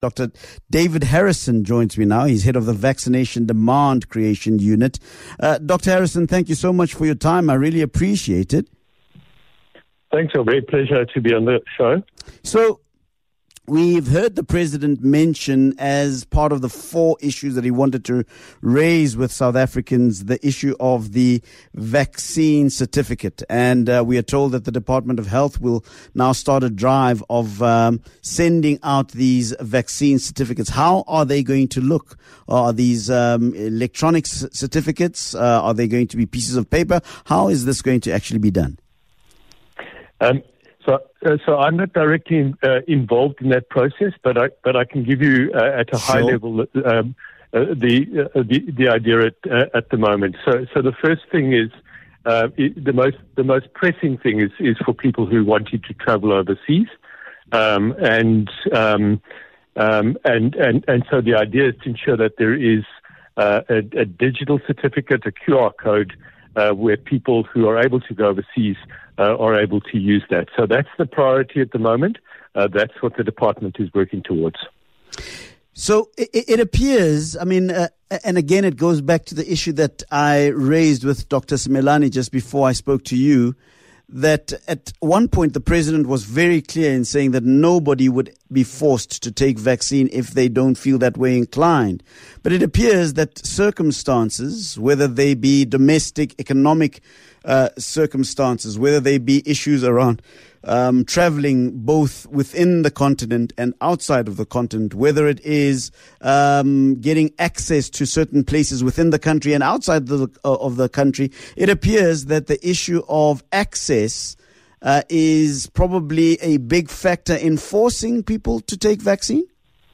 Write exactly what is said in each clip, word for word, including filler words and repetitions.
Doctor David Harrison joins me now. He's head of the Vaccination Demand Creation Unit. Uh, Doctor Harrison, thank you so much for your time. I really appreciate it. Thanks, a great pleasure to be on the show. So, we've heard the president mention as part of the four issues that he wanted to raise with South Africans, the issue of the vaccine certificate. And uh, we are told that the Department of Health will now start a drive of um, sending out these vaccine certificates. How are they going to look? Are these um, electronic c- certificates? Uh, are they going to be pieces of paper? How is this going to actually be done? Um, So, uh, so I'm not directly in, uh, involved in that process, but I, but I can give you uh, at a Sure. high level um, uh, the, uh, the the idea at uh, at the moment. So, so the first thing is uh, it, the most the most pressing thing is is for people who wanted to travel overseas, um, and um, um, and and and so the idea is to ensure that there is uh, a, a digital certificate, a Q R code, uh, where people who are able to go overseas Uh, are able to use that. So that's the priority at the moment. Uh, that's what the department is working towards. So it, it appears, I mean, uh, and again, it goes back to the issue that I raised with Doctor Simelane just before I spoke to you, that at one point the president was very clear in saying that nobody would be forced to take vaccine if they don't feel that way inclined. But it appears that circumstances, whether they be domestic, economic uh, circumstances, whether they be issues around um, traveling both within the continent and outside of the continent, whether it is um, getting access to certain places within the country and outside the, uh, of the country, it appears that the issue of access uh, is probably a big factor in forcing people to take vaccine?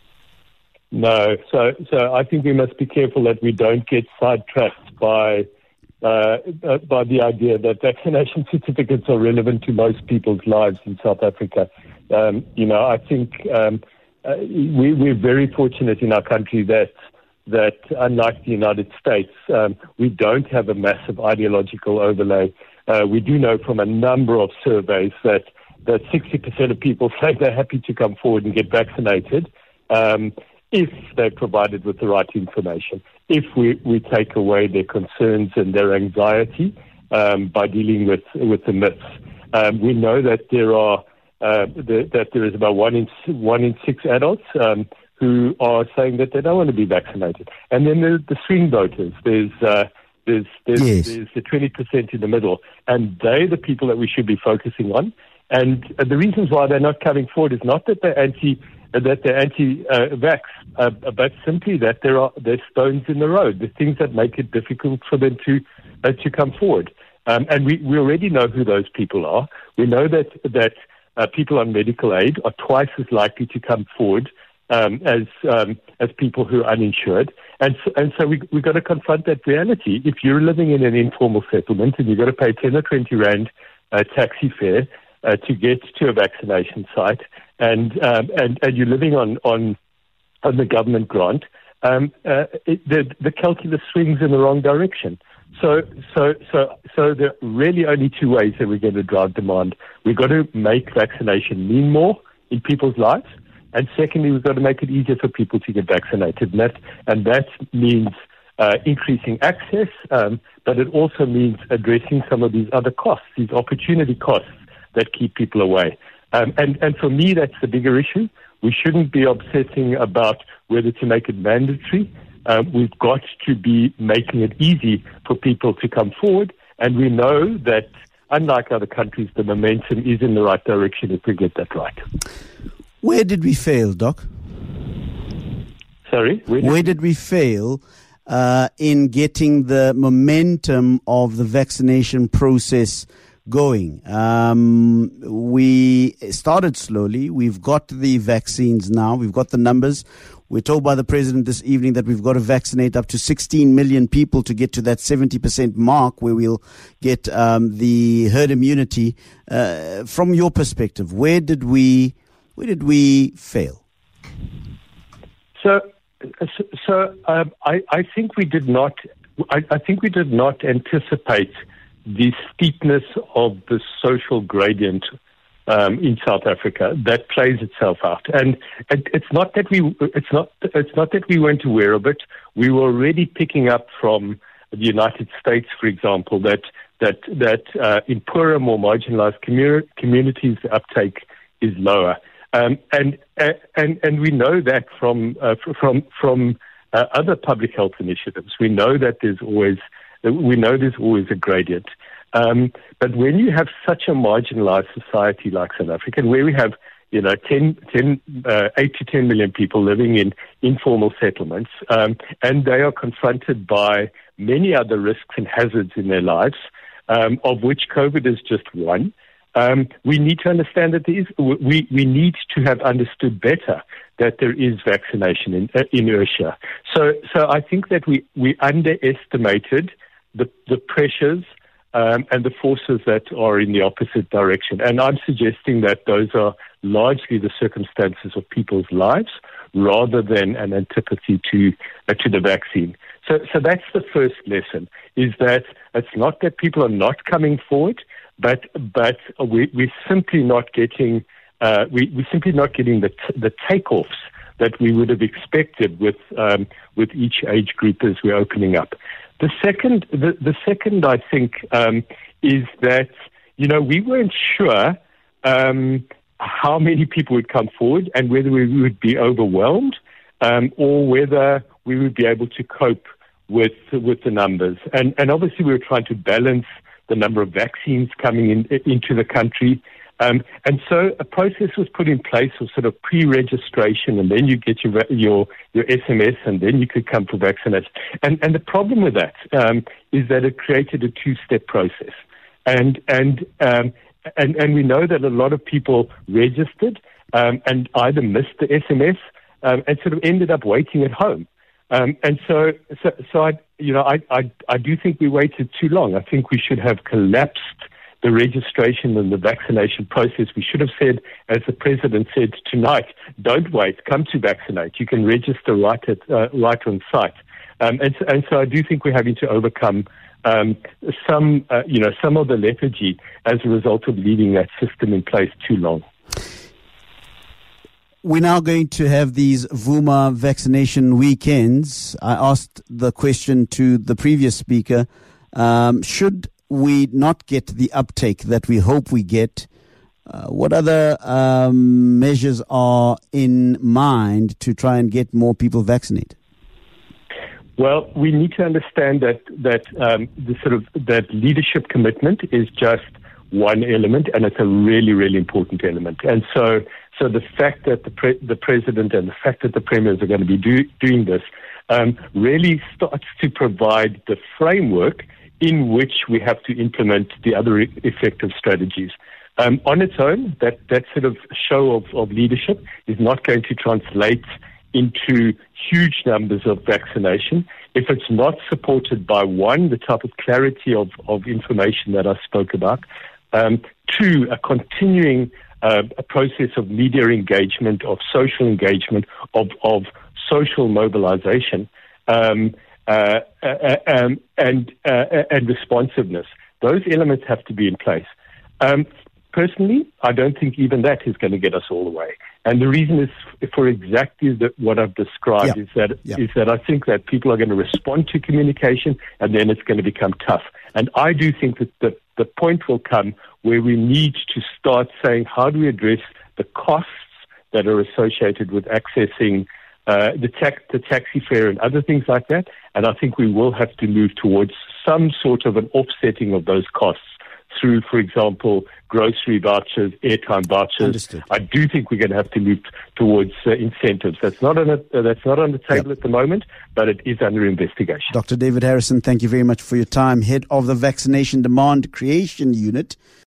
No. So, so I think we must be careful that we don't get sidetracked by Uh, uh, by the idea that vaccination certificates are relevant to most people's lives in South Africa. Um, you know, I think um, uh, we, we're very fortunate in our country that that unlike the United States, um, we don't have a massive ideological overlay. Uh, we do know from a number of surveys that that sixty percent of people say they're happy to come forward and get vaccinated um, if they're provided with the right information. If we, we take away their concerns and their anxiety um, by dealing with with the myths, um, we know that there are uh, the, that there is about one in one in six adults um, who are saying that they don't want to be vaccinated, and then there's the swing voters. There's uh, there's there's, yes. there's the twenty percent in the middle, and they're the people that we should be focusing on. And uh, the reasons why they're not coming forward is not that they're anti. that they're anti-vax, uh, but simply that there are there's stones in the road, the things that make it difficult for them to uh, to come forward. Um, and we, we already know who those people are. We know that that uh, people on medical aid are twice as likely to come forward um, as um, as people who are uninsured. And so, and so we we've got to confront that reality. If you're living in an informal settlement and you've got to pay ten or twenty rand uh, taxi fare uh, to get to a vaccination site, and um, and and you're living on on on the government grant, um, uh, it, the the calculus swings in the wrong direction. So so so so there are really only two ways that we're going to drive demand. We've got to make vaccination mean more in people's lives, and secondly, we've got to make it easier for people to get vaccinated, and that and that means uh, increasing access, um, but it also means addressing some of these other costs, these opportunity costs that keep people away. Um, and, and for me, that's the bigger issue. We shouldn't be obsessing about whether to make it mandatory. Um, we've got to be making it easy for people to come forward. And we know that, unlike other countries, the momentum is in the right direction if we get that right. Where did we fail, Doc? Sorry? Where did, where did we fail uh, in getting the momentum of the vaccination process going? Um, we started slowly. We've got the vaccines now. We've got the numbers. We're told by the president this evening that we've got to vaccinate up to sixteen million people to get to that seventy percent mark where we'll get um, the herd immunity. Uh, from your perspective, where did we where did we fail? So, so um, I, I think we did not. I, I think we did not anticipate the steepness of the social gradient um, in South Africa, that plays itself out. And it, it's not that we it's not it's not that we weren't aware of it. We were already picking up from the United States, for example, that that that uh, in poorer, more marginalized commu- communities, the uptake is lower. Um, and and and we know that from uh, from from uh, other public health initiatives. We know that there's always we know there's always a gradient. Um, but when you have such a marginalized society like South Africa, where we have you know ten, ten, uh, eight to ten million people living in informal settlements, um, and they are confronted by many other risks and hazards in their lives, um, of which COVID is just one. Um, we need to understand that there is, we, we need to have understood better that there is vaccination in, uh, inertia. So, so I think that we, we underestimated the, the pressures um, and the forces that are in the opposite direction. And I'm suggesting that those are largely the circumstances of people's lives rather than an antipathy to uh, to the vaccine. So, so that's the first lesson, is that it's not that people are not coming forward, but but we, we're simply not getting uh, we, we're simply not getting the t- the takeoffs that we would have expected with um, with each age group as we're opening up. The second the, the second I think um, is that you know we weren't sure um, how many people would come forward and whether we would be overwhelmed um, or whether we would be able to cope with with the numbers. And and obviously we were trying to balance the number of vaccines coming in, into the country. Um, and so a process was put in place of sort of pre-registration, and then you get your your, your S M S, and then you could come for vaccination. And, and the problem with that um, is that it created a two-step process. And and, um, and and we know that a lot of people registered um, and either missed the S M S um, and sort of ended up waiting at home. Um, and so, so, so I, you know, I, I, I do think we waited too long. I think we should have collapsed the registration and the vaccination process. We should have said, as the president said tonight, don't wait, come to vaccinate. You can register right at uh, right on site. Um, and, so, and so I do think we're having to overcome um, some, uh, you know, some of the lethargy as a result of leaving that system in place too long. We're now going to have these Vuma vaccination weekends. I asked the question to the previous speaker, um, should we not get the uptake that we hope we get, uh, what other um, measures are in mind to try and get more people vaccinated? Well, we need to understand that that um, the sort of that leadership commitment is just one element, and it's a really, really important element. And so, so the fact that the pre- the president and the fact that the premiers are going to be do- doing this um, really starts to provide the framework in which we have to implement the other e- effective strategies. Um, on its own, that, that sort of show of, of leadership is not going to translate into huge numbers of vaccination if it's not supported by, one, the type of clarity of, of information that I spoke about, um, two, a continuing uh, a process of media engagement, of social engagement, of, of social mobilization, um, uh, uh, um, and, uh, and responsiveness. Those elements have to be in place. Um, Personally, I don't think even that is going to get us all the way. And the reason is for exactly the, what I've described yeah. is that yeah. is that I think that people are going to respond to communication, and then it's going to become tough. And I do think that the, the point will come where we need to start saying, how do we address the costs that are associated with accessing uh, the, tax, the taxi fare and other things like that? And I think we will have to move towards some sort of an offsetting of those costs through, for example, grocery vouchers, airtime vouchers. Understood. I do think we're going to have to move towards uh, incentives. That's not on a, uh, that's not on the table yep. at the moment, but it is under investigation. Doctor David Harrison, thank you very much for your time. Head of the Vaccination Demand Creation Unit.